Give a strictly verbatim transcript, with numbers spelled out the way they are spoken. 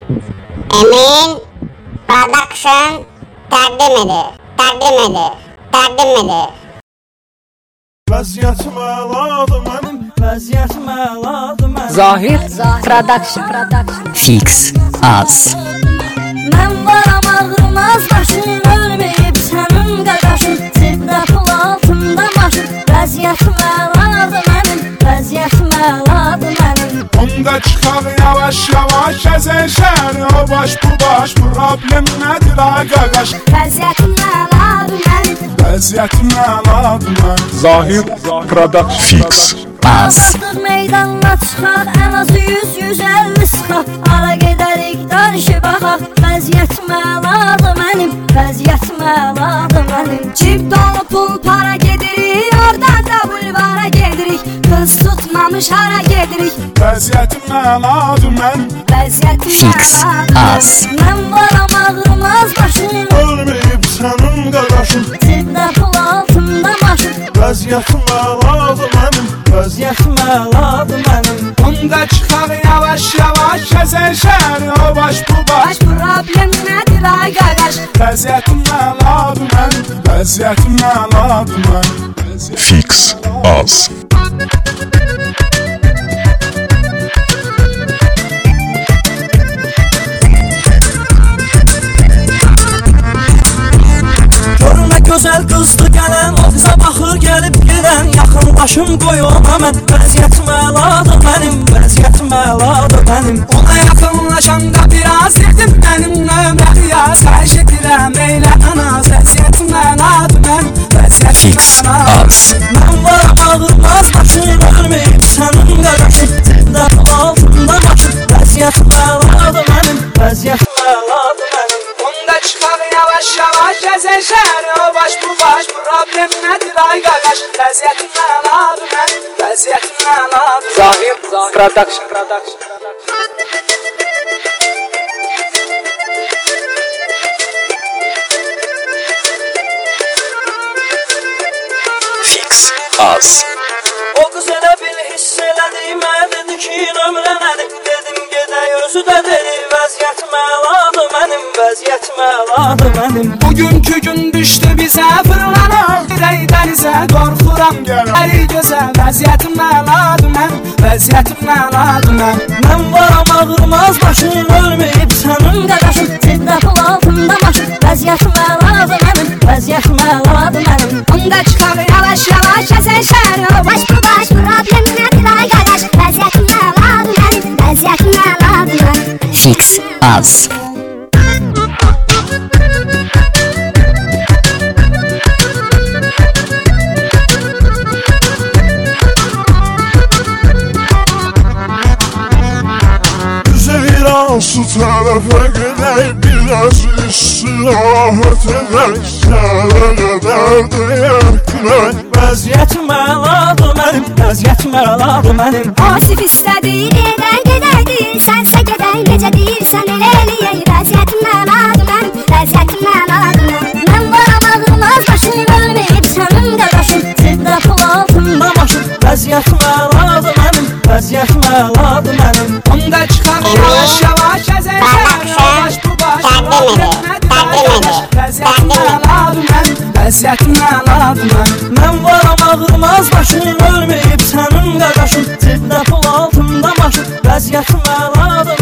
Emin Production təqdim edir, təqdim edir, təqdim edir. Vəziyyətim əladır mənim, vəziyyətim əladır mənim. Zahir Production Fix Az. Mən varam ağrımaz başım, ölməyib sənin qaqaşın. Cibdə pul altında maşın, vəziyyətim əladır mənim, vəziyyətim əladır mənim. Onda çıxaq yavaş yavaş əzən şəhəri, o baş bu baş, problem nədir ay qaqaş? Vəziyyətim əladır mənim, vəziyyətim əladır mənim. Zahir Production Fix Az. Artıq meydanına çıxaq, ən az yüz yüz əlli sıxaq. Ara gedərik, danışıb baxaq. Vəziyyətim əladır mənim, vəziyyətim əladır mənim. Cib dolu pul para gedirik, oradan da bulvara gedirik. Qız tutmamış hara gedirik. Vəziyyətim əladır mənim, Vəziyyətim Fix Az. Mən varam ağrımaz başım, ölməyib sənin qaqaşın. cibdə pul altında maşın. Vəziyyətim əladır mənim, vəziyyətim əladır mənim. Onda çıxaq yavaş yavaş əzən şəhəri, o baş bu baş. Baş problem nədir ay qaqaş? Vəziyyətim əladır mənim, vəziyyətim əladır mənim. Fix Az. Görünə gözəl qızdı gələn, o qıza baxır gəlib gedən. Yaxınlaşım qoyum həmən, vəziyyətim əladır mənim, vəziyyətim əladır mənim. Ona yaxınlaşanda biraz dedim mənim nömrə qiyas. Xəş edirəm eylə anaz, vəziyyətim əladır mənim, vəziyyətim Fix əladır. Az. Mən varam ağrımaz başım, ölməyib sənin qaqaşın. Cibdə pul altında maşın, vəziyyətim əladır mənim, vəziyyətim əladır mənim. Onda çıxaq yavaş yavaş əzən şəhəri, o baş bu baş, problem nədir ay qaqaş? Vəziyyətim əladır mənim, vəziyyətim əladır. Zahir Production Fix Az. O qız elə bil hiss elədi, mənə dedi ki, nömrə nədir? Dedim gedək, özü də dedi, vəziyyətim əladır mənim, vəziyyətim əladır mənim. Bugünkü gün düşdü bizə fırlana, gedək dənizə, qorxuram gələri gözə. Vəziyyətim əladır mənim, vəziyyətim əladır mənim. Mən varam ağrımaz başım, ölməyib sənin qaqaşın. Cibdə pul altında maşın, vəziyyətim əladır mənim, vəziyyətim əladır mənim. Onda çıxaq yavaş yavaş əzən şəhəri, o baş bu baş, problem nədir ay qaqaş? Vəziyyətim əladır mənim, vəziyyətim əladır mənim. Fix Az. Su tarafa gedək, biraz istirahət edək. Səhərə qədər deyək günək. Vəziyyətim əladır mənim, vəziyyətim əladır mənim. Asif istədir, edək gedəkdir. Sənsə gedək, necə deyirsən elə eləyək. Vəziyyətim əladır mənim, vəziyyətim əladır mənim. Mən varam ağrımaz başım, ölməyib sənin qaqaşın. Cibdə pul altında maşın, Vəziyyətim əladır mənim, vəziyyətim əladır mənim. Onda çıxaq yavaş yavaş əzən şəhəri, o baş bu baş, problem nədir ay qaqaş? Vəziyyətim əladır mənim, vəziyyətim əladır mənim. Mən varam ağrımaz başım, ölməyib sənin qaqaşın. Cibdə pul altında maşın, vəziyyətim əladır